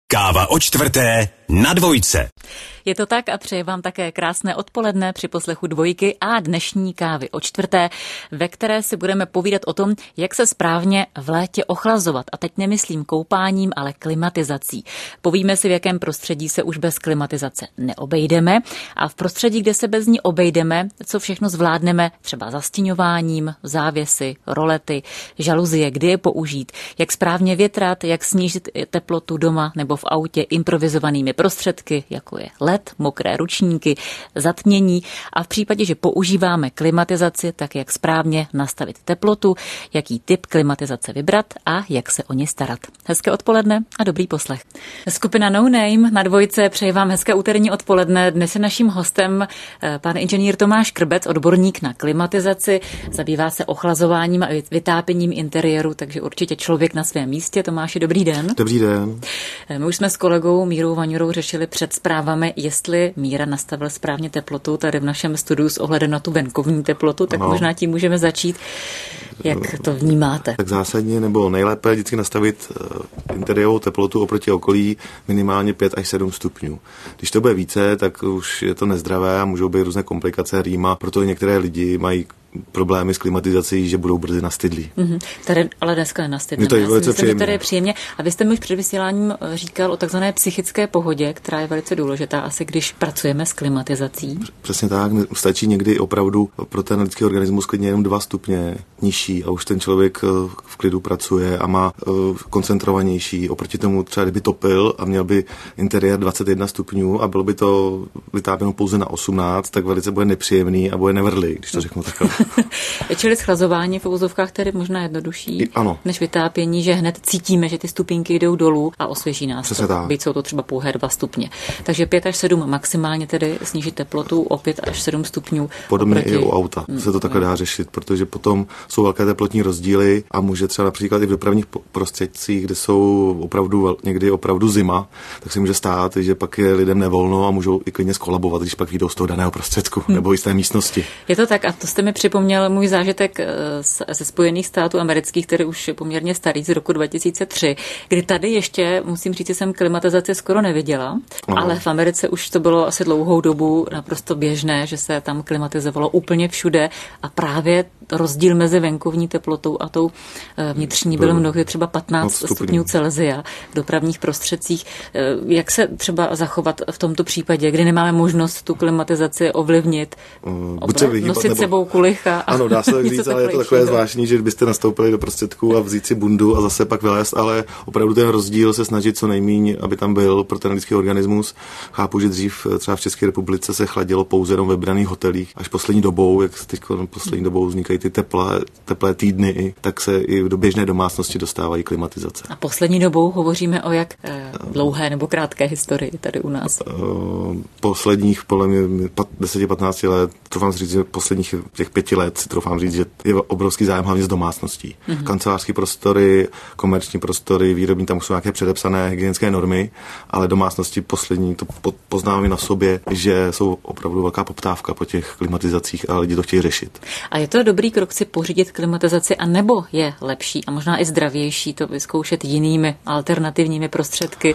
Káva o čtvrté na Dvojce. Je to tak a přeji vám také krásné odpoledne při poslechu Dvojky a dnešní kávy o čtvrté, ve které si budeme povídat o tom, jak se správně v létě ochlazovat. A teď nemyslím koupáním, ale klimatizací. Povíme si, v jakém prostředí se už bez klimatizace neobejdeme a v prostředí, kde se bez ní obejdeme, co všechno zvládneme, třeba zastíňováním, závěsy, rolety, žaluzie, kdy je použít, jak správně větrat, jak snížit teplotu doma nebo v autě improvizovanými prostředky, jako je LED, mokré ručníky, zatmění a v případě, že používáme klimatizaci, tak jak správně nastavit teplotu, jaký typ klimatizace vybrat a jak se o ně starat. Hezké odpoledne a dobrý poslech. Skupina No Name na Dvojce přeji vám hezké úterní odpoledne. Dnes je naším hostem pan inženýr Tomáš Krbec, odborník na klimatizaci, zabývá se ochlazováním a vytápěním interiéru, takže určitě člověk na svém místě. Tomáši, dobrý den. Dobrý den. My už jsme s kolegou Mírou Vaňurou řešili před zprávami, jestli Míra nastavil správně teplotu tady v našem studiu s ohledem na tu venkovní teplotu, tak možná tím můžeme začít. Jak to vnímáte? Tak zásadně nebo nejlépe vždycky nastavit interiérovou teplotu oproti okolí minimálně 5 až 7 stupňů. Když to bude více, tak už je to nezdravé a můžou být různé komplikace rýma, proto i některé lidi mají problémy s klimatizací, že budou brzy nastydlí. Tady ale dneska nenastydlíme. Tady je příjemně. A vy jste mi už před vysíláním říkal o takzvané psychické pohodě, která je velice důležitá, asi když pracujeme s klimatizací. Přesně tak. Stačí někdy opravdu pro ten lidský organismus klidně jenom 2 stupně nižší a už ten člověk v klidu pracuje a má koncentrovanější. Oproti tomu třeba kdyby topil a měl by interiér 21 stupňů a bylo by to vytápěno pouze na 18, tak velice bude nepříjemný a bude nevrlý, když to řeknu takhle. Čili schlazování v uvozovkách tedy možná jednodušší než vytápění, že hned cítíme, že ty stupínky jdou dolů a osvěží nás. Přesně tak. Byť jsou to třeba pouhé 2 stupně. Takže 5 až 7 maximálně tedy snížit teplotu o 5 až 7 stupňů. Podobně i u auta se to takhle dá řešit, protože potom jsou velké teplotní rozdíly a může třeba například i v dopravních prostředcích, kde jsou někdy opravdu zima, tak se může stát, že pak je lidem nevolno a můžou i klidně skolabovat, když pak vyjdou z toho daného prostředku nebo i z té místnosti. Je to tak a to jste mi připomněl můj zážitek ze Spojených států amerických, který už je poměrně starý, z roku 2003, kdy tady ještě, musím říct, jsem klimatizaci skoro neviděla, ale v Americe už to bylo asi dlouhou dobu naprosto běžné, že se tam klimatizovalo úplně všude a právě rozdíl mezi venkovní teplotou a tou vnitřní byl mnohdy třeba 15 stupňů Celsia v dopravních prostředcích. Jak se třeba zachovat v tomto případě, kdy nemáme možnost tu klimatizaci ovlivnit, nosit sebou kulicha? Ano, dá se tak říct, ale je to takové zvláštní, že kdybyste nastoupili do prostředku a vzít si bundu a zase pak vylézt, ale opravdu ten rozdíl se snažit co nejméně, aby tam byl pro ten lidský organismus. Chápu, že dřív třeba v České republice se chladilo pouze jenom ve vybraných hotelích. Až poslední dobou, jak teď poslední dobou vznikají ty teplé týdny, tak se i do běžné domácnosti dostávají klimatizace. A poslední dobou hovoříme o jak dlouhé nebo krátké historii tady u nás? Posledních 10-15 let, troufám říct, že posledních těch 5 let si troufám říct, že je obrovský zájem hlavně z domácností. Kancelářské prostory, komerční prostory, výrobní, tam jsou nějaké předepsané hygienické normy, ale domácnosti poslední, to poznáme na sobě, že jsou opravdu velká poptávka po těch klimatizacích a lidi to chtějí řešit. A je to dobrý krok si pořídit klimatizaci, a nebo je lepší a možná i zdravější to vyzkoušet jinými alternativními prostředky?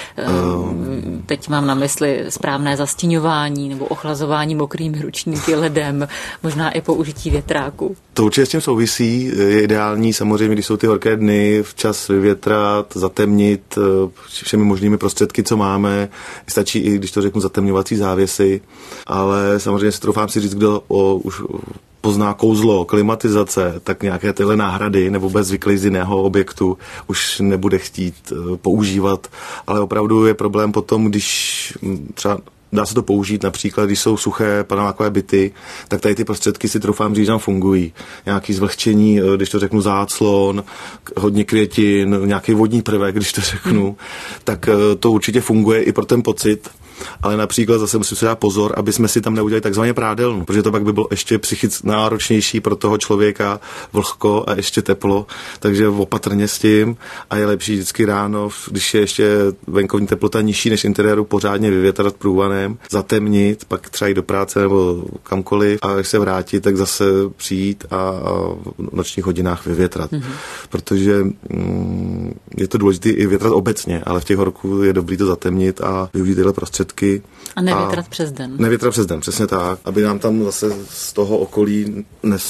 Teď mám na mysli správné zastíňování nebo ochlazování mokrými ručníky, ledem, možná i použití větráku. To určitě s tím souvisí. Je ideální samozřejmě, když jsou ty horké dny, včas vyvětrat, zatemnit všemi možnými prostředky, co máme. Stačí i, když to řeknu, zatemňovací závěsy, ale samozřejmě si troufám si říct, kdo už pozná kouzlo klimatizace, tak nějaké tyhle náhrady nebo bez zvyklý z jiného objektu už nebude chtít používat, ale opravdu je problém potom, když třeba dá se to použít například, když jsou suché panelákové byty, tak tady ty prostředky si troufám říct, tam fungují. Nějaký zvlhčení, když to řeknu záclon, hodně květin, nějaký vodní prvek, když to řeknu, tak to určitě funguje i pro ten pocit. ale například zase musím si dát pozor, aby jsme si tam neudělali takzvaně prádelnu, protože to pak by bylo ještě psychicky náročnější pro toho člověka, vlhko a ještě teplo, takže opatrně s tím a je lepší vždycky ráno, když je ještě venkovní teplota nižší než interiéru, pořádně vyvětrat průvanem, zatemnit, pak třeba jít do práce nebo kamkoliv a když se vrátit, tak zase přijít a v nočních hodinách vyvětrat. Protože je to důležité i větrat obecně, ale v těch horků je dobrý to zatemnit a využít tyhle prostředky. A nevětrat přes den. Nevětrat přes den, přesně tak, aby nám tam zase z toho okolí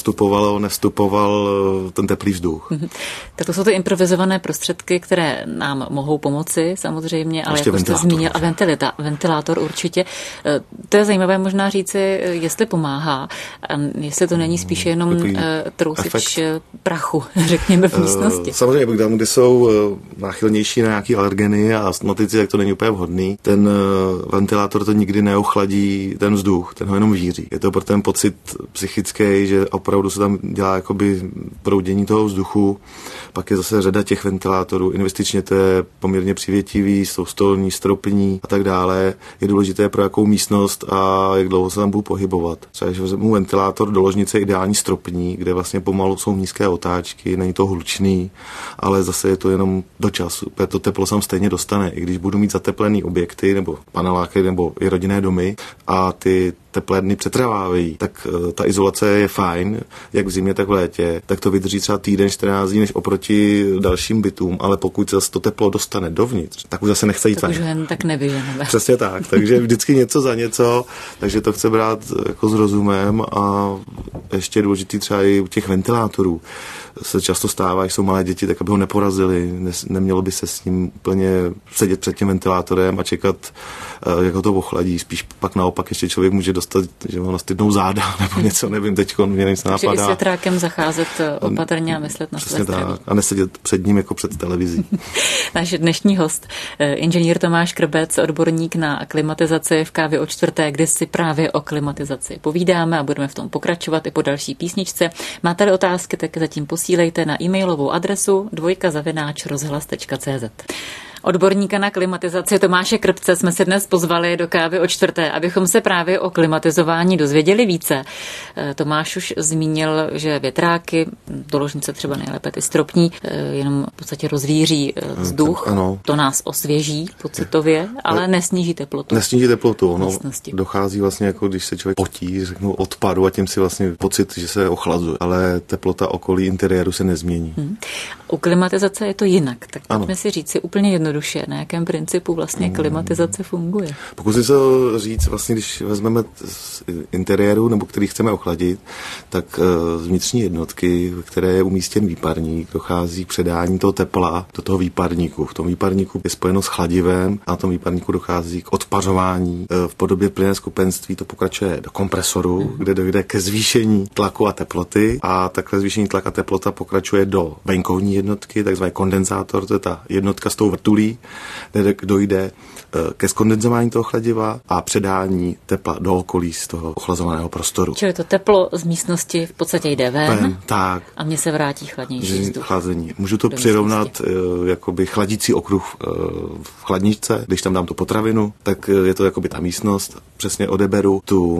nevstupoval ten teplý vzduch. Tak to jsou ty improvizované prostředky, které nám mohou pomoci samozřejmě, ale jak jste zmínil, a ventilátor určitě. To je zajímavé možná říci, jestli pomáhá, jestli to není spíše jenom trousič prachu, řekněme, v místnosti. Samozřejmě, tam, kde jsou náchylnější na nějaký alergeny a astmatici, tak to není úplně vhodný. Ten ventilátor to nikdy neochladí ten vzduch, ten ho jenom víří. Je to pro ten pocit psychický, že opravdu se tam dělá jakoby proudění toho vzduchu. Pak je zase řada těch ventilátorů. Investičně to je poměrně přivětivý, jsou stolní, stropní a tak dále. Je důležité pro jakou místnost a jak dlouho se tam budu pohybovat. Třeba když vezmu ventilátor do ložnice ideální stropní, kde vlastně pomalu jsou nízké otáčky, není to hlučný, ale zase je to jenom do času. To teplo sam stejně dostane, i když budu mít zateplený objekty nebo paneláky nebo i rodinné domy a ty teplé dny přetrvávají, tak ta izolace je fajn, jak v zimě, tak v létě, tak to vydrží třeba týden, 14 dní, než oproti dalším bytům, ale pokud se to teplo dostane dovnitř, tak už zase nechce jít tak už jen tak nevyženeme. Přesně tak, takže vždycky něco za něco, takže to chce brát jako s rozumem a ještě důležitý třeba i u těch ventilátorů. Se často stává, že jsou malé děti, tak aby ho neporazili. Nemělo by se s ním úplně sedět před tím ventilátorem a čekat, jak ho to ochladí. Spíš pak naopak ještě člověk může dostat, že ho nastydnou záda nebo něco, nevím, teďko mě nic napadá. Takže i s větrákem zacházet opatrně a myslet na své zdraví. A nesedět před ním jako před televizí. Náš dnešní host, inženýr Tomáš Krbec, odborník na klimatizaci v Kávě o čtvrté, kde si právě o klimatizaci povídáme a budeme v tom pokračovat i po další písničce. Máte-li otázky, tak zatím posílejte na e-mailovou adresu dvojka@rozhlas.cz. Odborníka na klimatizaci Tomáše Krpce jsme si dnes pozvali do Kávy o čtvrté, abychom se právě o klimatizování dozvěděli více. Tomáš už zmínil, že větráky, do ložnice třeba nejlépe ty stropní, jenom v podstatě rozvíří vzduch. Ano. To nás osvěží pocitově, ale nesníží teplotu. Nesníží teplotu, no. Dochází vlastně jako když se člověk potí, řeknu odpadu a tím si vlastně pocit, že se ochlazuje, ale teplota okolí interiéru se nezmění. U klimatizace je to jinak, tak pojďme si říct si úplně jednoduše, na jakém principu vlastně klimatizace funguje. Pokusím se říct, vlastně, když vezmeme z interiéru, nebo který chceme ochladit, tak z vnitřní jednotky, v které je umístěn výparník, dochází k předání toho tepla do toho výparníku. V tom výparníku je spojeno s chladivem a na tom výparníku dochází k odpařování. V podobě plynné skupenství to pokračuje do kompresoru, kde dojde ke zvýšení tlaku a teploty a takhle zvýšení tlak a teplota pokračuje do venkovní jednotky, takzvaný kondenzátor, to je ta jednotka s tou vrtulí, kde dojde ke skondenzování toho chladiva a předání tepla do okolí z toho ochlazovaného prostoru. Čili to teplo z místnosti v podstatě jde ven tak. A mně se vrátí chladnější vzduch. Chlazení. Můžu to přirovnat jakoby chladící okruh v chladničce, když tam dám tu potravinu, tak je to jakoby ta místnost, přesně odeberu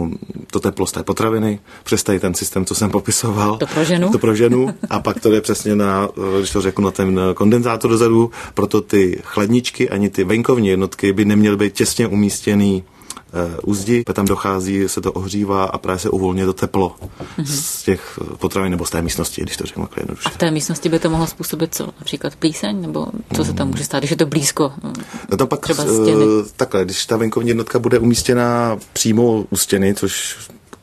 to teplo z té potraviny, přes tady ten systém, co jsem popisoval. To proženu a pak to jde přesně na, když to řeknu, na ten kondenzátor dozadu, proto ty chladničky ani ty venkovní jednotky by neměly být těsně umístěný u zdi, tam dochází, se to ohřívá a právě se uvolňuje to teplo z těch potravin nebo z té místnosti, když to řeknu jednoduše. A v té místnosti by to mohlo způsobit co? Například plíseň? Nebo co se tam může stát, když je to blízko? No to pak třeba stěny? Takhle, když ta venkovní jednotka bude umístěna přímo u stěny, což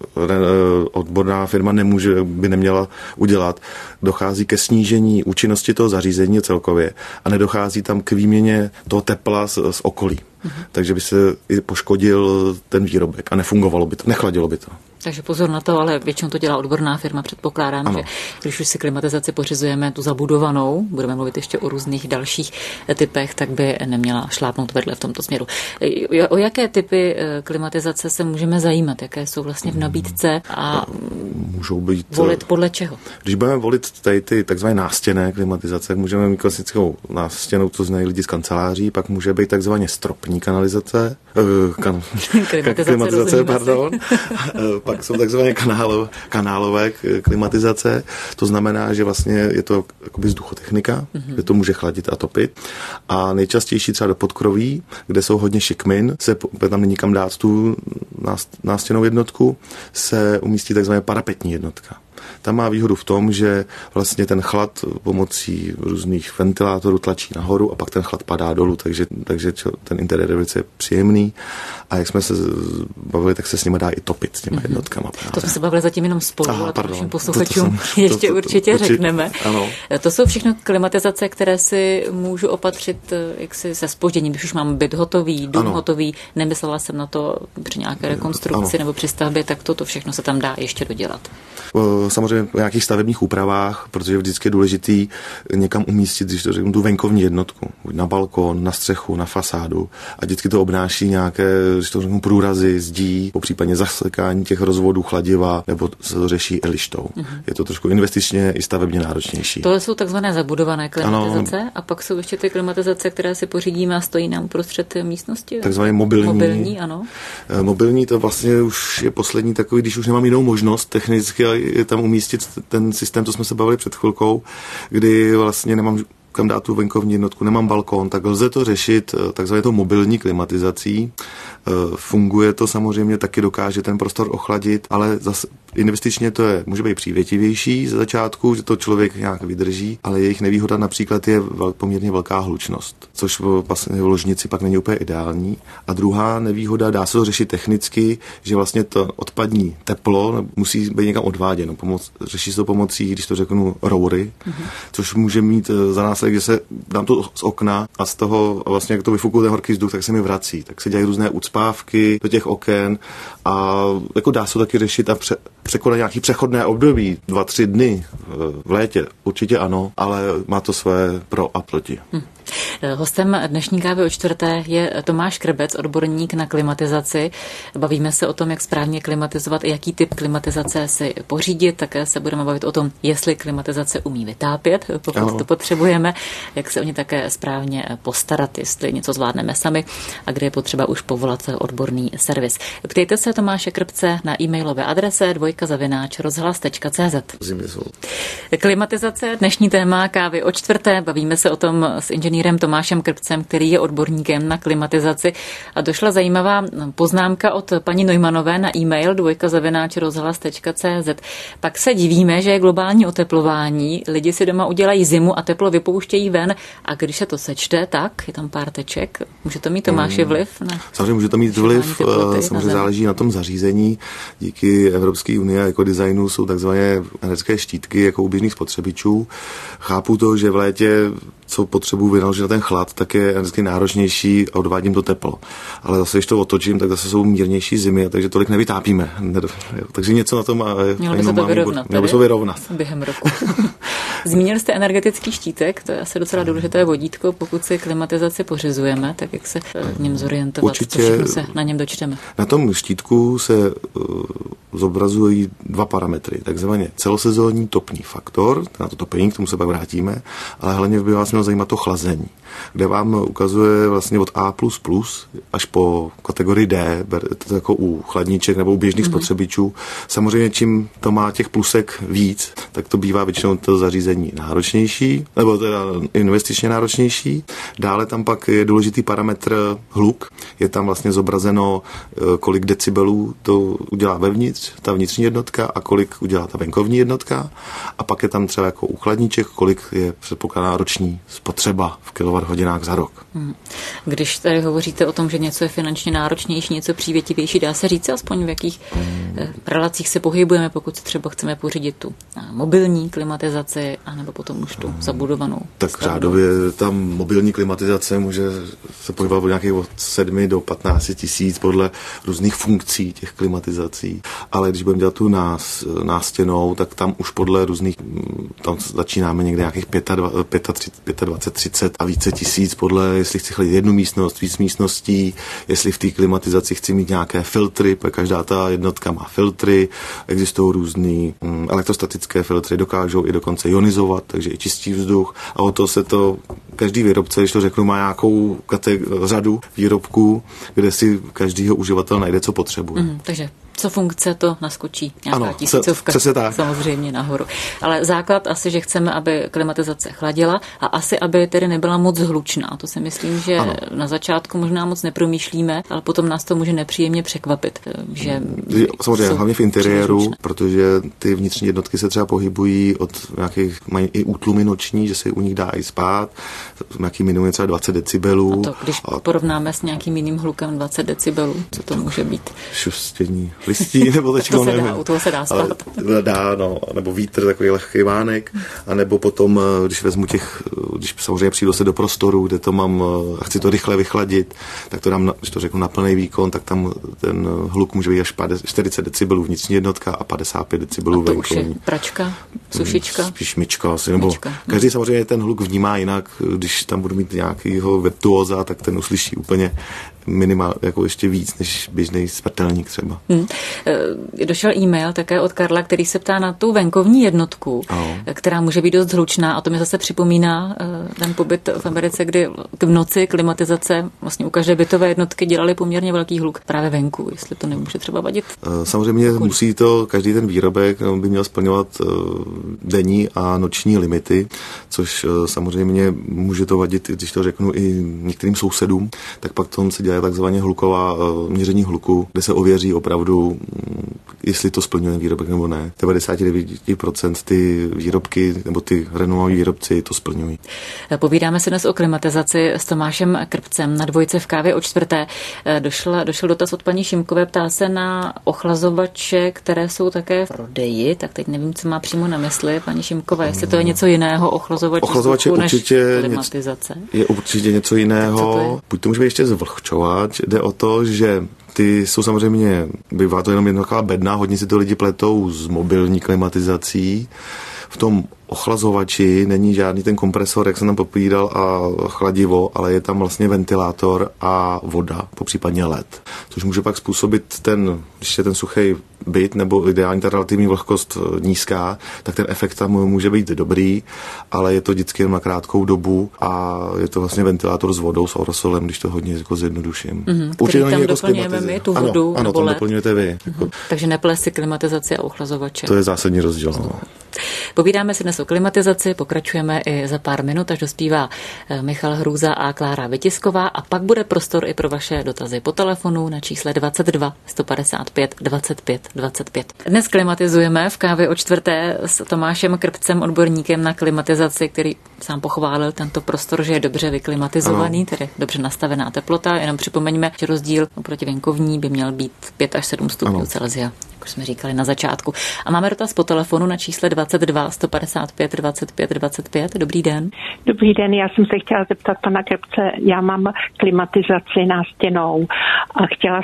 odborná firma by neměla udělat, dochází ke snížení účinnosti toho zařízení celkově a nedochází tam k výměně toho tepla z okolí. Takže by se i poškodil ten výrobek a nefungovalo by to, nechladilo by to. Takže pozor na to, ale většinou to dělá odborná firma, předpokládám, ano. Že když už si klimatizaci pořizujeme tu zabudovanou, budeme mluvit ještě o různých dalších typech, tak by neměla šlápnout vedle v tomto směru. O jaké typy klimatizace se můžeme zajímat? Jaké jsou vlastně v nabídce a můžou být volit podle čeho? Když budeme volit tady ty takzvané nástěnné klimatizace, tak můžeme mít klasickou nástěnou, to znají lidi z kanceláří, pak může být takzvaně stropní kanalizace, klimatizace, pardon. Pak jsou takzvané kanálové klimatizace, to znamená, že vlastně je to jakoby vzduchotechnika, že to může chladit a topit. A nejčastější třeba do podkroví, kde jsou hodně šikmin, se tam není kam dát tu nástěnou jednotku, se umístí takzvané parapetní jednotka. Tam má výhodu v tom, že vlastně ten chlad pomocí různých ventilátorů tlačí nahoru a pak ten chlad padá dolů, takže ten interiér je velice příjemný. A jak jsme se bavili, tak se s nimi dá i topit, s těma jednotkama. To jsme se bavili zatím jenom spolu, ale našim posluchačům ještě určitě řekneme. Ano. To jsou všechno klimatizace, které si můžu opatřit jaksi se zpožděním, když už mám byt hotový, dům hotový, nemyslela jsem na to při nějaké rekonstrukci nebo při stavbě, tak toto všechno se tam dá ještě dodělat. Samozřejmě v nějakých stavebních úpravách, protože vždycky je důležitý někam umístit, když to řeknu, tu venkovní jednotku. Na balkon, na střechu, na fasádu. A vždycky to obnáší nějaké, když to řeknu, průrazy, zdí, popřípadně zasekání těch rozvodů chladiva, nebo se to řeší lištou. Je to trošku investičně i stavebně náročnější. To jsou takzvané zabudované klimatizace, ano. A pak jsou ještě ty klimatizace, které si pořídíme a stojí nám uprostřed místnosti. Takzvané mobilní, ano. Mobilní to vlastně už je poslední takový, když už nemám jinou možnost technicky je tam umístit ten systém, co jsme se bavili před chvilkou, kdy vlastně nemám kam dát tu venkovní jednotku, nemám balkón, tak lze to řešit takzvaně to mobilní klimatizací. Funguje to samozřejmě, taky dokáže ten prostor ochladit, ale zase investičně to může být přívětivější ze začátku, že to člověk nějak vydrží, ale jejich nevýhoda například je poměrně velká hlučnost, což vlastně v ložnici pak není úplně ideální. A druhá nevýhoda, dá se to řešit technicky, že vlastně to odpadní teplo musí být někam odváděno. Řeší se to pomocí, když to řeknu, roury, což může mít za následek, že se dám to z okna a z toho vlastně, jak to vyfukuje ten horký vzduch, tak se mi vrací. Tak se dělají různé ucpávky do těch oken a jako dá se to taky řešit a překonat nějaký přechodné období, 2-3 dny v létě. Určitě ano, ale má to své pro a proti. Hostem dnešní kávy o čtvrté je Tomáš Krbec, odborník na klimatizaci. Bavíme se o tom, jak správně klimatizovat, jaký typ klimatizace si pořídit. Také se budeme bavit o tom, jestli klimatizace umí vytápět, pokud to potřebujeme, jak se o ně také správně postarat, jestli něco zvládneme sami a kde je potřeba už povolat odborný servis. Ptejte se Tomáše Krpce na e-mailové adrese dvojka@rozhlas.cz. Klimatizace, dnešní téma kávy o čtvrté. Bavíme se o tom s inženýrem Tomášem Krpcem, který je odborníkem na klimatizaci. A došla zajímavá poznámka od paní Neumanové na e-mail dvojka@rozhlas.cz. Pak se divíme, že je globální oteplování, lidi si doma udělají zimu a teplo vypouštějí ven a když se to sečte, tak je tam pár teček. Může to mít, Tomáši, vliv? Samozřejmě může to mít vliv, samozřejmě záleží na tom zařízení. Díky Evropské unie a ekodesignu jsou takzvané energetické štítky jako u běžných spotřebičů. Chápu to, že v létě co potřebuji vynaložit na ten chlad, tak je energeticky náročnější a odvádím to teplo. Ale zase, když to otočím, tak zase jsou mírnější zimy, takže tolik nevytápíme. Takže něco na tom má. Mělo by se to vyrovnat. Mělo by se vyrovnat. Během roku. Zmínil jste energetický štítek, to je asi docela důležité vodítko, pokud si klimatizaci pořizujeme, tak jak se v něm zorientovat, určitě, co všechno se na něm dočteme. Na tom štítku se zobrazují dva parametry, takzvaně celosezónní topný faktor, na to topení, k tomu se pak vrátíme, ale hlavně by vás mělo zajímat to chlazení, kde vám ukazuje vlastně od A++ až po kategorii D, to jako u chladníček nebo u běžných spotřebičů. Samozřejmě čím to má těch plusek víc, tak to bývá většinou to zařízení náročnější, nebo teda investičně náročnější. Dále tam pak je důležitý parametr hluk. Je tam vlastně zobrazeno, kolik decibelů to udělá vevnitř, ta vnitřní jednotka a kolik udělá ta venkovní jednotka. A pak je tam třeba jako u chladníček, kolik je předpokládaná roční spotřeba v kilowatthodinách za rok. Když tady hovoříte o tom, že něco je finančně náročnější, něco přívětivější, dá se říct aspoň v jakých relacích se pohybujeme, pokud třeba chceme pořídit tu mobilní klimatizaci, anebo potom už tu zabudovanou? Tak řádově tam mobilní klimatizace může se pohybovat od nějakých od 7 do 15 tisíc podle různých funkcí těch klimatizací. Ale když budeme dělat tu nástěnou, tak tam už podle různých, tam začínáme někde nějakých 25, 30 a více tisíc podle, jestli chci chladit jednu místnost, víc místností, jestli v té klimatizaci chci mít nějaké filtry, protože každá ta jednotka má filtry, existují různý elektrostatické filtry, dokážou i dokonce ionizovat, takže i čistý vzduch a o to se to každý výrobce, když to řeknu, má nějakou řadu výrobků, kde si každýho uživatel najde, co potřebuje. Takže co funkce, to naskočí nějaká tisícovka samozřejmě nahoru. Ale základ asi, že chceme, aby klimatizace chladila a asi, aby tedy nebyla moc hlučná. To si myslím, že na začátku možná moc nepromýšlíme, ale potom nás to může nepříjemně překvapit. Že samozřejmě, hlavně v interiéru, protože ty vnitřní jednotky se třeba pohybují od nějakých, mají i útlumy noční, že se u nich dá i spát, nějaký minimum je třeba 20 decibelů. A to, když porovnáme s nějakým jiným hlukem 20 decibelů, co to může být? Šustění listí, nebo to se dá, u toho se dá spát. Dá, nebo vítr, takový lehký vánek, a nebo potom, když vezmu když samozřejmě přijdu se do prostoru, kde to mám a chci to rychle vychladit, tak to dám, když to řeknu na plný výkon, tak tam ten hluk může být až 40 decibelů vnitřní jednotka a 55 decibelů venkovní. A to už je pračka, sušička? Spíš myčka asi, nebo každý samozřejmě ten hluk vnímá jinak, když tam budu mít nějakýho virtuóza, tak ten uslyší úplně minimál, jako ještě víc než běžný smrtelník třeba. Došel e-mail také od Karla, který se ptá na tu venkovní jednotku, která může být dost hlučná, a to mi zase připomíná ten pobyt v Americe, kdy v noci klimatizace vlastně u každé bytové jednotky dělali poměrně velký hluk právě venku, jestli to nemůže třeba vadit. Samozřejmě musí to, každý ten výrobek by měl splňovat denní a noční limity, což samozřejmě může to vadit, když to řeknu i některým sousedům, tak pak tom se dělá takzvaně hluková měření hluku, kde se ověří opravdu, jestli to splňuje výrobek nebo ne. 99% ty výrobky nebo ty renomoví výrobci to splňují. Povídáme se dnes o klimatizaci s Tomášem Krpcem na Dvojce v Kávě o čtvrté. Došel dotaz od paní Šimkové, ptá se na ochlazovače, které jsou také v prodeji, tak teď nevím, co má přímo na mysli paní Šimková, jestli to je něco jiného ochlazovač než klimatizace. Je určitě něco jiného. Buď to může být ještě zvlhčovač, jde o to, že ty jsou samozřejmě, bývá to jenom jedna taková bedna, hodně si to lidi pletou s mobilní klimatizací. V tom ochlazovači není žádný ten kompresor, jak jsem tam popovídal, a chladivo, ale je tam vlastně ventilátor a voda, popřípadně led. Což může pak způsobit když je ten suchý byt, nebo ideálně ta relativní vlhkost nízká, tak ten efekt tam může být dobrý, ale je to vždycky jen na krátkou dobu a je to vlastně ventilátor s vodou, s aerosolem, když to hodně jako zjednoduším. Který tam doplňujeme my, tu vodu, ano, tam doplňujete vy. Takže neplést si klimatizaci a ochlazovače. To je zásadní rozdíl. Povídáme si dnes o klimatizaci, pokračujeme i za pár minut, až dospívá Michal Hrůza a Klára Vytisková, a pak bude prostor i pro vaše dotazy po telefonu na čísle 22 155 25 25. Dnes klimatizujeme v Kávě o čtvrté s Tomášem Krpcem, odborníkem na klimatizaci, který sám pochválil tento prostor, že je dobře vyklimatizovaný, tedy dobře nastavená teplota. Jenom připomeňme, že rozdíl oproti venkovní by měl být 5 až 7 stupňů Celsia, jak jsme říkali na začátku. A máme dotaz po telefonu na čísle 22 155 25 25. Dobrý den. Dobrý den, já jsem se chtěla zeptat pana Krpce, já mám klimatizaci nástěnou a chtěla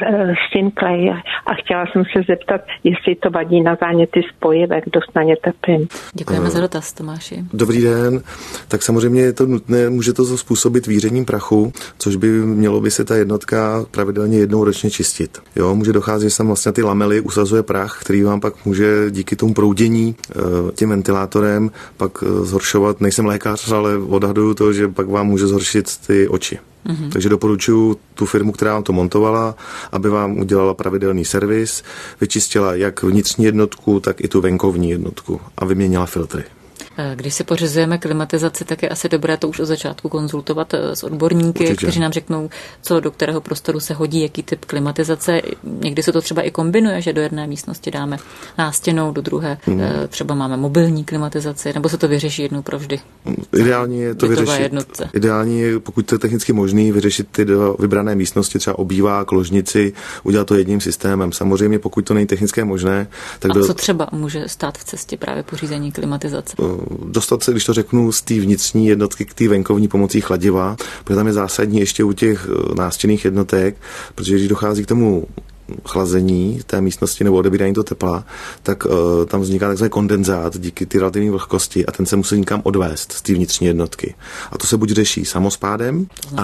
jsem se zeptat, jestli to vadí na záněty spojivek, dost na ně trpím. Děkujeme za dotaz, Tomáši. Dobrý den. Tak samozřejmě je to nutné, může to způsobit vířením prachu, což by mělo by se ta jednotka pravidelně jednou ročně čistit. Jo, může docházet, že se vlastně ty lamely usazuje prach, který vám pak může díky tomu proudění tím ventilátorem pak zhoršovat. Nejsem lékař, ale odhaduju to, že pak vám může zhoršit ty oči. Takže doporučuji tu firmu, která vám to montovala, aby vám udělala pravidelný servis, vyčistila jak vnitřní jednotku, tak i tu venkovní jednotku a vyměnila filtry. Když si pořizujeme klimatizaci, tak je asi dobré to už od začátku konzultovat s odborníky, určitě, kteří nám řeknou, co do kterého prostoru se hodí, jaký typ klimatizace. Někdy se to třeba i kombinuje, že do jedné místnosti dáme nástěnnou, do druhé třeba máme mobilní klimatizaci, nebo se to vyřeší jednou provždy. Ideální je to vyřešit. Ideální je, pokud to je technicky možný, vyřešit ty do vybrané místnosti, třeba obývák, ložnici, udělat to jedním systémem. Samozřejmě, pokud to není technicky možné, tak co třeba může stát v cestě právě pořízení klimatizace? Dostat se, když to řeknu, z té vnitřní jednotky k té venkovní pomocí chladiva, protože tam je zásadní ještě u těch nástěnných jednotek, protože když dochází k tomu chlazení té místnosti nebo odebírání toho tepla, tak tam vzniká takzvaný kondenzát díky ty relativní vlhkosti a ten se musí někam odvést z té vnitřní jednotky. A to se buď řeší samospádem,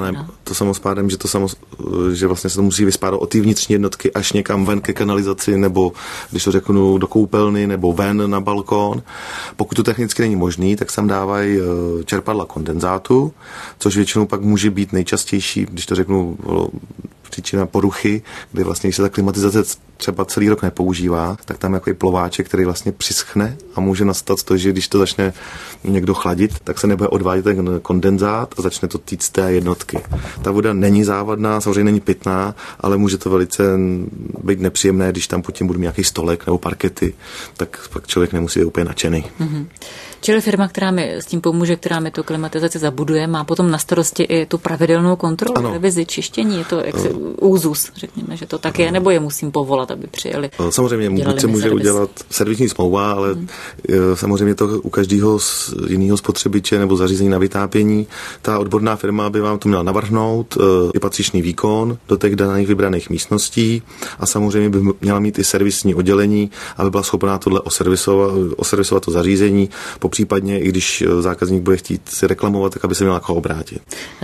že vlastně se to musí vyspádat od té vnitřní jednotky až někam ven ke kanalizaci, nebo když to řeknu do koupelny, nebo ven na balkón. Pokud to technicky není možný, tak sem dávají čerpadla kondenzátu, což většinou pak může být nejčastější, když to řeknu, příčina poruchy, kdy vlastně, když se ta klimatizace třeba celý rok nepoužívá, tak tam je jako plováček, který vlastně přischne a může nastat to, že když to začne někdo chladit, tak se nebude odvádět ten kondenzát a začne to týct z té jednotky. Ta voda není závadná, samozřejmě není pitná, ale může to velice být nepříjemné, když tam pod tím budu mít nějaký stolek nebo parkety, tak pak člověk nemusí být úplně nadšený. Mm-hmm. Čili firma, která mi s tím pomůže, která mi tu klimatizaci zabuduje, má potom na starosti i tu pravidelnou kontrolu, revizi, čištění. Je to jaksi úzus, řekněme, že to tak je, nebo je musím povolat, aby přijeli. Samozřejmě, buď se může udělat servisní smlouva, ale samozřejmě to u každého jiného spotřebiče nebo zařízení na vytápění. Ta odborná firma by vám to měla navrhnout, i patřičný výkon do těch daných vybraných místností a samozřejmě by měla mít i servisní oddělení, aby byla schopná tohle oservisovat to zařízení, popřípadně i když zákazník bude chtít si reklamovat, tak aby se měl na koho obrátit.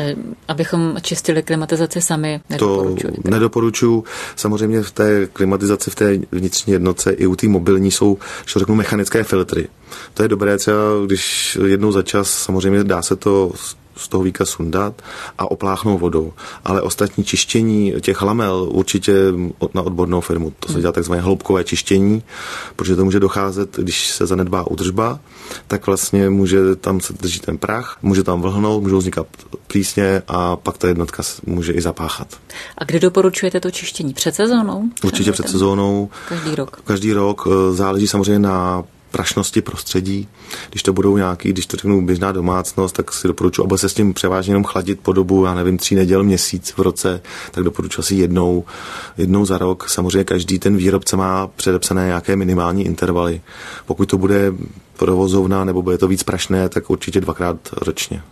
Abychom čistili klimatizaci sami, nedoporučujete? Nedoporučuji. Samozřejmě v té klimatizaci, v té vnitřní jednotce i u té mobilní jsou, že řeknu, mechanické filtry. To je dobré třeba, když jednou za čas samozřejmě dá se to z toho víka sundat a opláchnout vodou. Ale ostatní čištění těch lamel určitě na odbornou firmu. To se dělá takzvané hloubkové čištění, protože to může docházet, když se zanedbá údržba, tak vlastně může tam se drží ten prach, může tam vlhnout, můžou vznikat plísně a pak ta jednotka může i zapáchat. A kdy doporučujete to čištění? Před sezónou? Určitě před sezónou. Každý rok. Záleží samozřejmě na prašnosti prostředí. Když to budou když to řeknu běžná domácnost, tak si doporučuji, aby se s tím převážně jenom chladit po dobu, 3 neděl, měsíc v roce, tak doporučuji asi jednou za rok. Samozřejmě každý ten výrobce má předepsané nějaké minimální intervaly. Pokud to bude provozovna nebo bude to víc prašné, tak určitě 2krát ročně.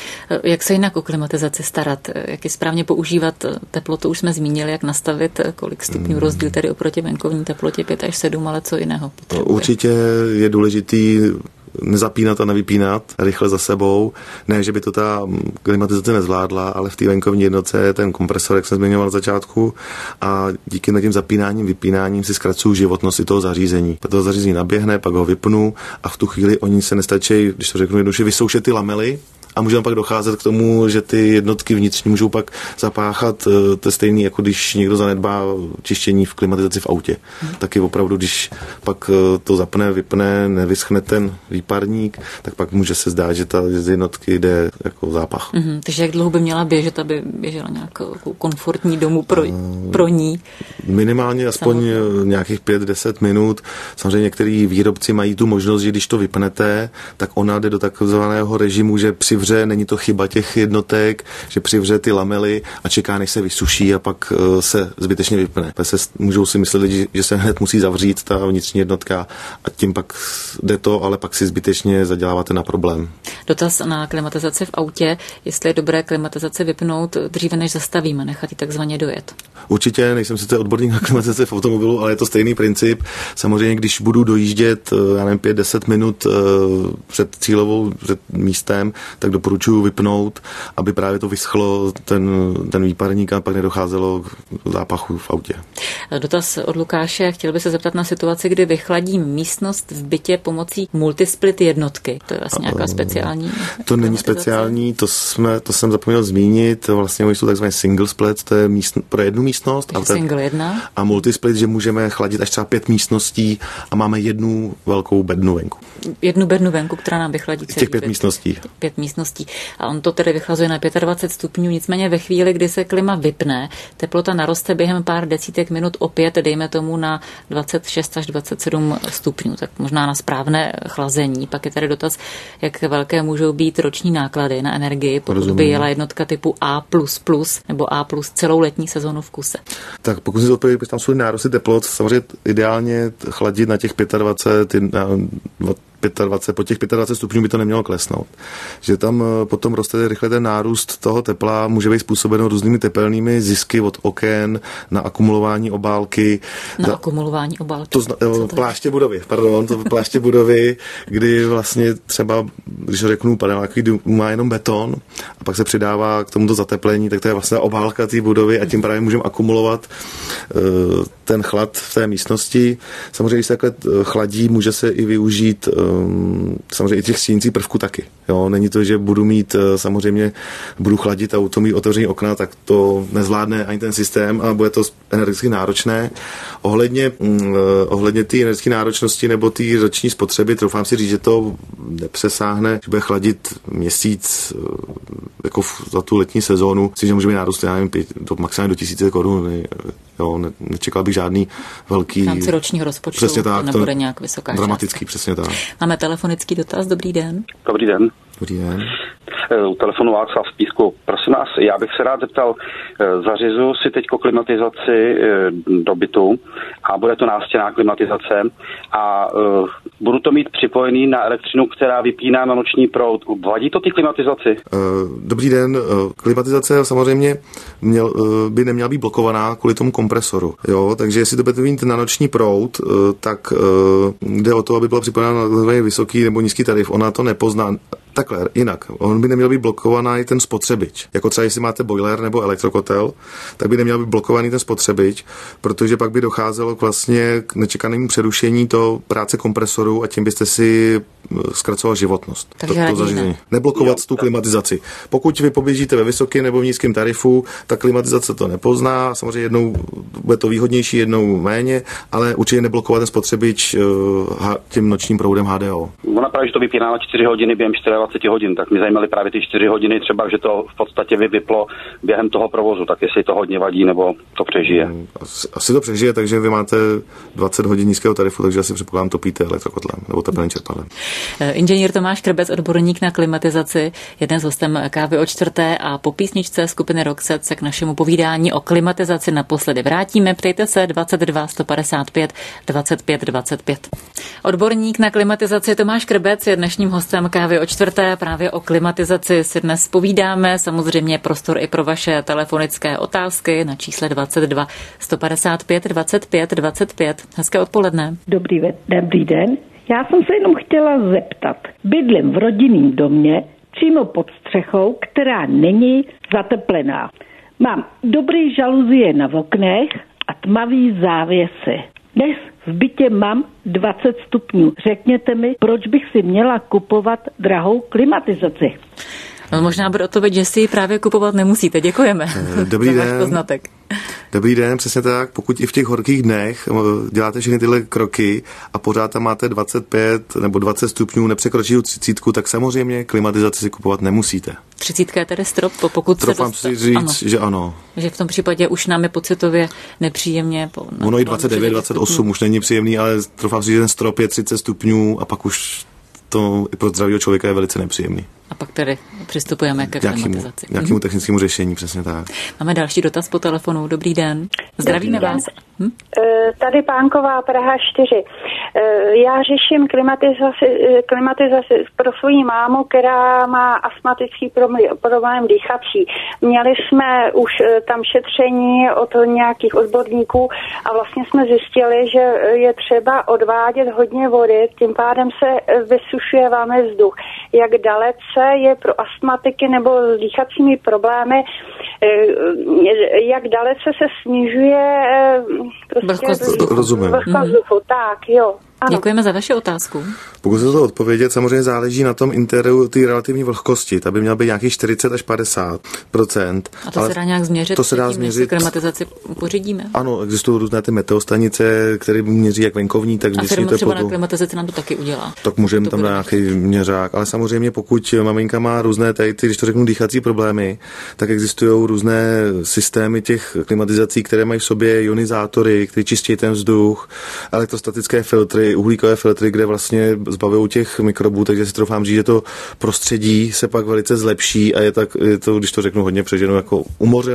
Jak se jinak o klimatizaci starat? Jak je správně používat teplotu? Už jsme zmínili, jak nastavit, kolik stupňů rozdíl tedy oproti venkovní teplotě 5 až 7, ale co jiného potřebuje? Určitě je důležitý nezapínat a nevypínat rychle za sebou. Ne, že by to ta klimatizace nezvládla, ale v té venkovní jednotce je ten kompresor, jak jsem zmiňoval na začátku, a díky tím zapínáním, vypínáním si zkracuju životnost i toho zařízení. To zařízení naběhne, pak ho vypnu a v tu chvíli oni se nestačí, když to řeknu jednoduše, vysoušet ty lamely, a může pak docházet k tomu, že ty jednotky vnitřní můžou pak zapáchat to stejný, jako když někdo zanedbá čištění v klimatizaci v autě. Taky opravdu, když pak to zapne, vypne, nevyschne ten výparník, tak pak může se zdát, že ta z jednotky jde jako zápach. Takže jak dlouho by měla běžet, aby běžela nějakou komfortní domů pro ní? Minimálně aspoň nějakých 5-10 minut. Samozřejmě některý výrobci mají tu možnost, že když to vypnete, tak ona jde do takzvaného režimu, že přivře, není to chyba těch jednotek, že přivře ty lamely a čeká, než se vysuší a pak se zbytečně vypne. Můžou si myslet lidi, že se hned musí zavřít ta vnitřní jednotka a tím pak jde to, ale pak si zbytečně zaděláváte na problém. Dotaz na klimatizaci v autě, jestli je dobré klimatizaci vypnout dříve, než zastavíme, nechat ji takzvaně dojet. Určitě, nejsem sice odborník na klimatizaci v automobilu, ale je to stejný princip. Samozřejmě, když budu dojíždět, 5-10 minut před místem, tak doporučuji vypnout, aby právě to vyschlo ten výparník a pak nedocházelo k zápachu v autě. Dotaz od Lukáše. Chtěl by se zeptat na situaci, kdy vychladím místnost v bytě pomocí multisplit jednotky. To je vlastně nějaká speciální? To není speciální, to jsem zapomněl zmínit. Vlastně jsou takzvané single split, to je pro jednu místnost single 1 a multisplit, že můžeme chladit až třeba 5 místností a máme jednu velkou bednu venku. Jednu bednu venku, která nám vychladí celý těch 5 místností. 5 místností. A on to tedy vychlazuje na 25 stupňů, nicméně ve chvíli, kdy se klima vypne, teplota naroste během pár desítek minut opět, dejme tomu na 26 až 27 stupňů, tak možná na správné chlazení. Pak je tady dotaz, jak velké můžou být roční náklady na energii, pokud by jela jednotka typu A++ nebo A+ celou letní sezónu v kuse. Tak pokud si to odpovědět, tam jsou nárosty teplot, samozřejmě ideálně chladit na těch 25, po těch 25 stupňů by to nemělo klesnout. Že tam potom roste rychle ten nárůst toho tepla, může být způsobeno různými tepelnými zisky od oken, na akumulování obálky. Akumulování obálky. Pláště budovy, kdy vlastně třeba, když řeknu paneláky, má jenom beton a pak se přidává k tomuto zateplení, tak to je vlastně obálka té budovy a tím právě můžeme akumulovat ten chlad v té místnosti. Samozřejmě, když se takhle chladí, může se i využít samozřejmě i těch stínících prvků taky. Jo? Není to, že budu chladit a to mít otevření okna, tak to nezvládne ani ten systém a bude to energeticky náročné. Ohledně té energetické náročnosti nebo té roční spotřeby, troufám si říct, že to nepřesáhne, že bude chladit měsíc jako za tu letní sezónu, si že může být nárůst, já nevím, maximálně do 1000 korun. Jo, nečekal bych žádný velký... V rámci ročního rozpočtu to nebude nějak vysoká dramatický, částka. Přesně tak. Máme telefonický dotaz, dobrý den. Dobrý den. Dobrý den. U telefonu Václav z Písku. Prosím vás, já bych se rád zeptal, zařizuji si teď klimatizaci do bytu a bude to nástěnná klimatizace a budu to mít připojený na elektřinu, která vypíná na noční proud. Vadí to ty klimatizaci? Dobrý den. Klimatizace samozřejmě by neměla být blokovaná kvůli tomu kompresoru. Jo? Takže jestli to budete mít na noční proud, tak jde o to, aby byla připojená na vysoký nebo nízký tarif. Ona to nepozná. Takhle, jinak. On by neměl být blokovaný ten spotřebič. Jako třeba, jestli máte boiler nebo elektrokotel, tak by neměl být blokovaný ten spotřebič, protože pak by docházelo vlastně k nečekanému přerušení to práce kompresoru a tím byste si zkracoval životnost. To zařízení. Neblokovat tu klimatizaci. Pokud vy poběžíte ve vysokém nebo v nízkém tarifu, tak klimatizace to nepozná. Samozřejmě jednou bude to výhodnější, jednou méně, ale určitě neblokovat ten spotřebič tím nočním proudem HDO. Ona právě, že to vypíná na 4 hodiny během 24 hodin, tak mě zajímaly právě ty 4 hodiny, třeba, že to v podstatě vyplo během toho provozu, tak jestli to hodně vadí, nebo to přežije. Asi to přežije, takže vy máte 20 hodin nízkého tarifu, takže asi předpokládám topíte elektrokotlem nebo teplným čerpadlem. Inženýr Tomáš Krbec, odborník na klimatizaci, jeden z hostem Kávy o čtvrté a po písničce skupiny Roxette se k našemu povídání o klimatizaci naposledy vrátíme. Ptejte se 22 155 25 25. Odborník na klimatizaci Tomáš Krbec je dnešním hostem Kávy o čtvrté. Právě o klimatizaci si dnes povídáme. Samozřejmě prostor i pro vaše telefonické otázky na čísle 22 155 25 25. Hezké odpoledne. Dobrý den. Já jsem se jenom chtěla zeptat. Bydlím v rodinném domě přímo pod střechou, která není zateplená. Mám dobrý žaluzie na oknech a tmavý závěsy. Dnes v bytě mám 20 stupňů. Řekněte mi, proč bych si měla kupovat drahou klimatizaci? No, možná bude odpověď, že si ji právě kupovat nemusíte. Děkujeme. Dobrý den. Poznatek. Dobrý den, přesně tak. Pokud i v těch horkých dnech děláte všechny tyhle kroky a pořád tam máte 25 nebo 20 stupňů, nepřekročí 30, tak samozřejmě klimatizaci si kupovat nemusíte. 30 je tedy strop, pokud Troufám si říct, ano. Že ano. Že v tom případě už nám je pocitově nepříjemně. Ono i 29, 28 už není příjemný, ale troufám si říct, že ten strop je 30 stupňů a pak už to i pro zdravého člověka je velice nepříjemný. A pak tedy přistupujeme ke klimatizaci. Nějakému technickému řešení, přesně tak. Máme další dotaz po telefonu. Dobrý den. Zdravíme vás. Tady Pánková, Praha 4. Já řeším klimatizaci pro svou mámu, která má astmatický problém dýchací. Měli jsme už tam šetření od nějakých odborníků a vlastně jsme zjistili, že je třeba odvádět hodně vody, tím pádem se vysušuje velmi vzduch. Jak dalece je pro astmatiky nebo s dýchacími problémy, jak dalece se snižuje rozumím. Vrstva vzduchu, tak jo. Ano. Děkujeme za vaši otázku. Pokud se to odpovědět, samozřejmě záleží na tom interiéru ty relativní vlhkosti. Ta by měla být nějakých 40 až 50%. A to se dá nějak změřit? To se dá změřit. Klimatizaci pořídíme? Ano, existují různé ty meteostanice, které měří jak venkovní, tak vnitřní teplotu. A firma třeba na klimatizaci nám to taky udělá. Tak můžeme tam dát nějaký měřák, ale samozřejmě pokud maminka má různé tady ty, když to řeknu, dýchací problémy, tak existují různé systémy těch klimatizací, které mají v sobě ionizátory, které čistí ten vzduch, elektrostatické filtry, uhlíkové filtry, kde vlastně zbavují těch mikrobů, takže si troufám říct, že to prostředí se pak velice zlepší a je to, když to řeknu hodně přeženo, jako u moře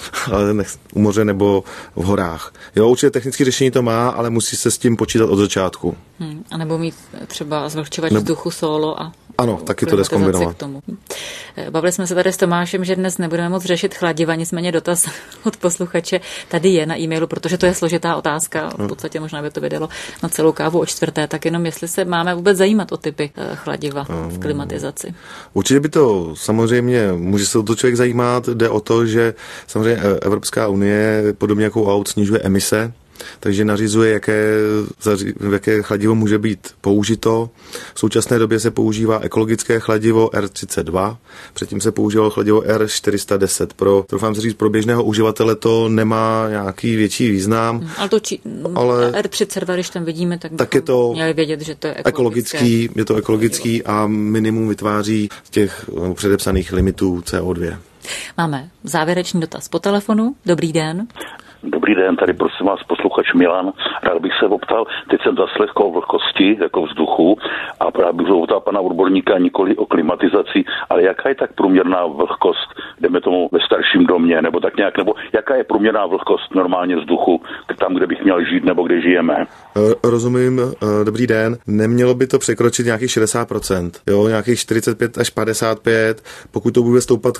nebo v horách. Jo, určitě technické řešení to má, ale musí se s tím počítat od začátku. A nebo mít třeba zvlhčovač vzduchu solo a ano, taky to jde zkombinovat. Bavili jsme se tady s Tomášem, že dnes nebudeme moc řešit chladiva, nicméně dotaz od posluchače tady je na e-mailu, protože to je složitá otázka, v podstatě možná by to vydalo na celou kávu o čtvrté, tak jenom jestli se máme vůbec zajímat o typy chladiva v klimatizaci. Určitě by to samozřejmě, může se to člověk zajímat, jde o to, že samozřejmě Evropská unie, podobně jako aut, snižuje emise, takže nařizuje, jaké chladivo může být použito. V současné době se používá ekologické chladivo R32, předtím se používalo chladivo R410. Troufám si říct, pro běžného uživatele to nemá nějaký větší význam. Ale R32, když tam vidíme, tak je to měli vědět, že to je ekologický. Je to ekologický a minimum vytváří těch předepsaných limitů CO2. Máme závěrečný dotaz po telefonu. Dobrý den. Dobrý den, tady prosím vás posluchač Milan. Rád bych se optal, teď jsem zaslechl o vlhkosti jako vzduchu a rád bych se optal pana odborníka nikoli o klimatizaci, ale jaká je tak průměrná vlhkost, jdeme tomu ve starším domě, nebo tak nějak, nebo jaká je průměrná vlhkost normálně vzduchu, tam, kde bych měl žít, nebo kde žijeme? Rozumím, dobrý den. Nemělo by to překročit nějakých 60%, jo, nějakých 45 až 55, pokud to bude stoupat k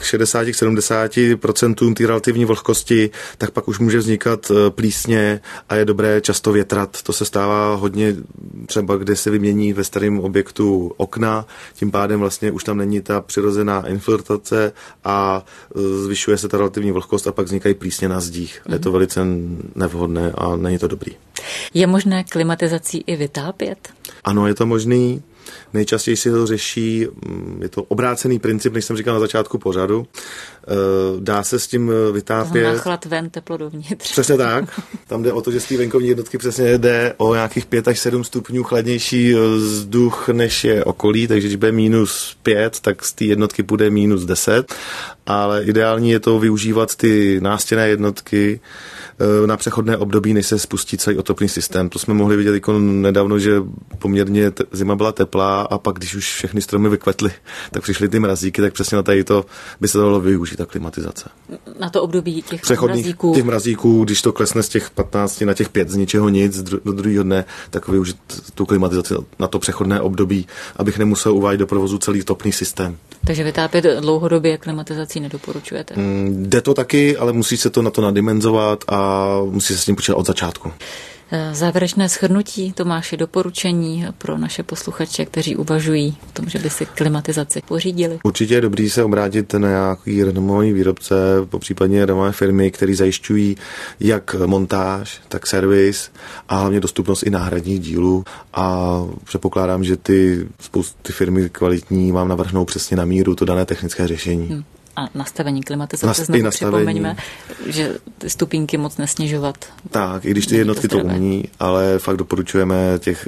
60-70% té relativní vlhkosti, tak pak už může vznikat plísně a je dobré často větrat. To se stává hodně třeba, kde se vymění ve starém objektu okna, tím pádem vlastně už tam není ta přirozená infiltrace a zvyšuje se ta relativní vlhkost a pak vznikají plísně na zdích. Je to velice nevhodné a není to dobrý. Je možné klimatizací i vytápět? Ano, je to možný. Nejčastěji si to řeší, je to obrácený princip, než jsem říkal na začátku pořadu. Dá se s tím vytápět. To chlad ven, teplo dovnitř. Přesně tak. Tam jde o to, že z té venkovní jednotky přesně jde o nějakých 5 až 7 stupňů chladnější vzduch, než je okolí, takže když bude -5, tak z té jednotky půjde -10. Ale ideální je to využívat ty nástěnné jednotky na přechodné období, než se spustí celý otopný systém. To jsme mohli vidět jako nedávno, že poměrně zima byla teplá a pak, když už všechny stromy vykvetly, tak přišly ty mrazíky, tak přesně na tady to by se dalo využít ta klimatizace. Na to období těch mrazíků. Těch mrazíků, když to klesne z těch 15 na těch 5 z ničeho nic do druhého dne, tak využít tu klimatizaci na to přechodné období, abych nemusel uvádět do provozu celý topný systém. Takže vytápět dlouhodobě klimatizací nedoporučujete? Jde to taky, ale musí se to na to nadimenzovat a musí se s tím počítat od začátku. Závěrečné shrnutí, Tomáši, doporučení pro naše posluchače, kteří uvažují o tom, že by si klimatizaci pořídili. Určitě je dobrý se obrátit na nějaký renomovaný výrobce, popřípadně renomované firmy, které zajišťují jak montáž, tak servis a hlavně dostupnost i náhradních dílů. A předpokládám, že ty firmy kvalitní vám navrhnou přesně na míru to dané technické řešení. A nastavení klimatizace znovu připomeňme, že ty stupínky moc nesnižovat. Tak, i když ty jednotky to umí, ale fakt doporučujeme těch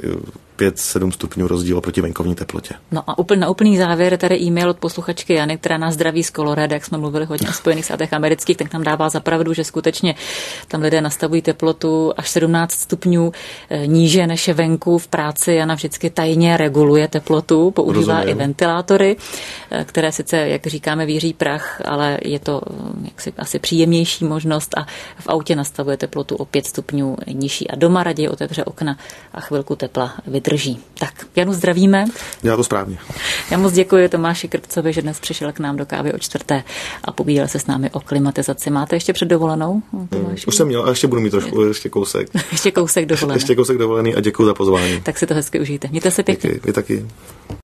5-7 stupňů rozdíl proti venkovní teplotě. No a na úplný závěr je tady e-mail od posluchačky Jany, která nás zdraví z Colorado, jak jsme mluvili hodně o Spojených státech amerických, tak nám dává za pravdu, že skutečně tam lidé nastavují teplotu až 17 stupňů níže než je venku. V práci Jana vždycky tajně reguluje teplotu, používá i ventilátory, které sice, jak říkáme, víří prach, ale je to jaksi asi příjemnější možnost a v autě nastavuje teplotu o 5 stupňů nižší a doma raději otevře okna a chvilku tepla vydrží. Tak, Janu zdravíme. Já to správně. Já moc děkuji Tomáši Krpcovi, že dnes přišel k nám do kávy o čtvrté a povídal se s námi o klimatizaci. Máte ještě před dovolenou? Už jsem měl a ještě budu mít trošku, ještě kousek. Ještě kousek dovolený. Ještě kousek dovolený a děkuji za pozvání. Tak si to hezky užijte. Mějte se pěkně. Vy taky.